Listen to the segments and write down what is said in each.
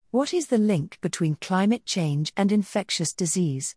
What is the link between climate change and infectious disease?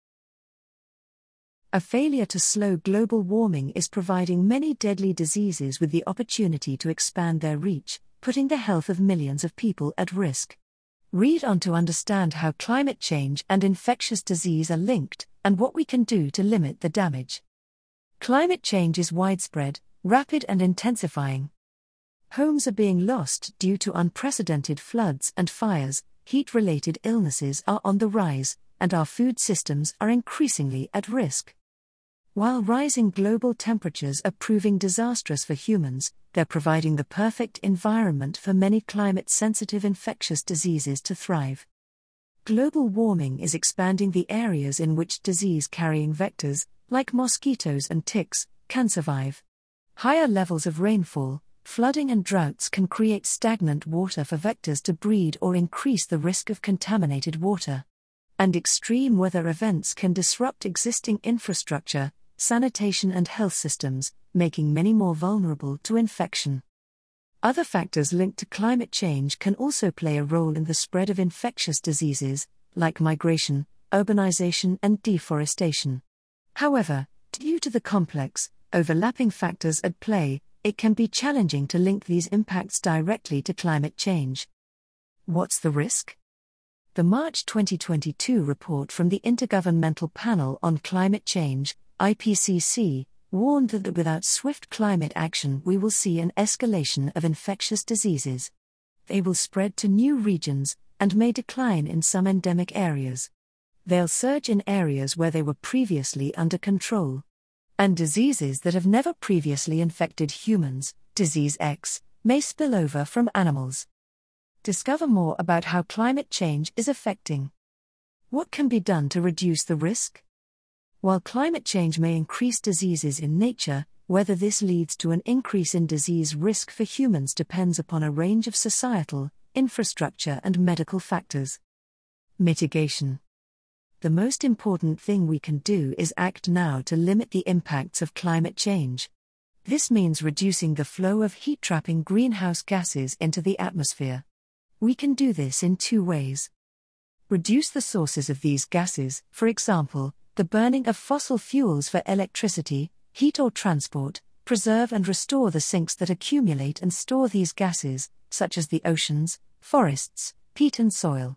A failure to slow global warming is providing many deadly diseases with the opportunity to expand their reach, putting the health of millions of people at risk. Read on to understand how climate change and infectious disease are linked, and what we can do to limit the damage. Climate change is widespread, rapid and intensifying. Homes are being lost due to unprecedented floods and fires, heat-related illnesses are on the rise, and our food systems are increasingly at risk. While rising global temperatures are proving disastrous for humans, they're providing the perfect environment for many climate-sensitive infectious diseases to thrive. Global warming is expanding the areas in which disease-carrying vectors, like mosquitoes and ticks, can survive. Higher levels of rainfall, flooding and droughts can create stagnant water for vectors to breed or increase the risk of contaminated water. And extreme weather events can disrupt existing infrastructure, sanitation and health systems, making many more vulnerable to infection. Other factors linked to climate change can also play a role in the spread of infectious diseases, like migration, urbanization and deforestation. However, due to the complex, overlapping factors at play, it can be challenging to link these impacts directly to climate change. What's the risk? The March 2022 report from the Intergovernmental Panel on Climate Change, IPCC, warned that without swift climate action we will see an escalation of infectious diseases. They will spread to new regions, and may decline in some endemic areas. They'll surge in areas where they were previously under control. And diseases that have never previously infected humans, Disease X, may spill over from animals. Discover more about how climate change is affecting. What can be done to reduce the risk? While climate change may increase diseases in nature, whether this leads to an increase in disease risk for humans depends upon a range of societal, infrastructure and medical factors. Mitigation. The most important thing we can do is act now to limit the impacts of climate change. This means reducing the flow of heat-trapping greenhouse gases into the atmosphere. We can do this in two ways. Reduce the sources of these gases, for example, the burning of fossil fuels for electricity, heat or transport. Preserve and restore the sinks that accumulate and store these gases, such as the oceans, forests, peat and soil.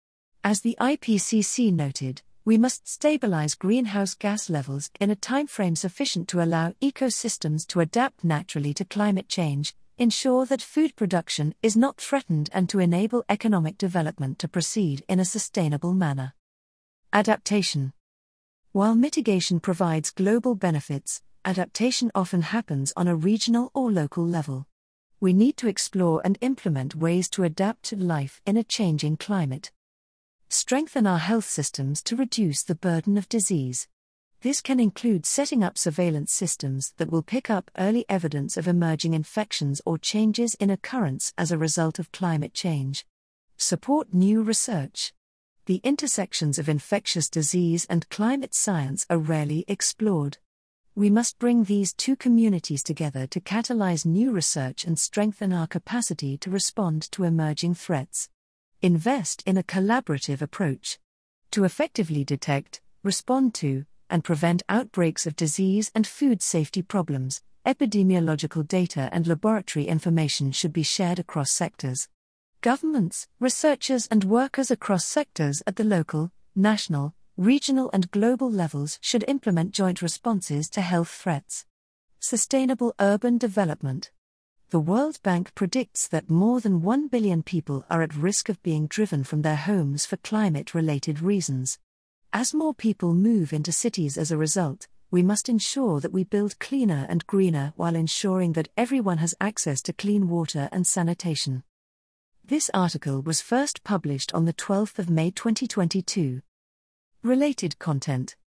As the IPCC noted, we must stabilize greenhouse gas levels in a timeframe sufficient to allow ecosystems to adapt naturally to climate change, ensure that food production is not threatened and to enable economic development to proceed in a sustainable manner. Adaptation. While mitigation provides global benefits, adaptation often happens on a regional or local level. We need to explore and implement ways to adapt to life in a changing climate. Strengthen our health systems to reduce the burden of disease. This can include setting up surveillance systems that will pick up early evidence of emerging infections or changes in occurrence as a result of climate change. Support new research. The intersections of infectious disease and climate science are rarely explored. We must bring these two communities together to catalyze new research and strengthen our capacity to respond to emerging threats. Invest in a collaborative approach. To effectively detect, respond to, and prevent outbreaks of disease and food safety problems, epidemiological data and laboratory information should be shared across sectors. Governments, researchers and workers across sectors at the local, national, regional and global levels should implement joint responses to health threats. Sustainable urban development. The World Bank predicts that more than 1 billion people are at risk of being driven from their homes for climate-related reasons. As more people move into cities as a result, we must ensure that we build cleaner and greener while ensuring that everyone has access to clean water and sanitation. This article was first published on the 12th of May 2022. Related content.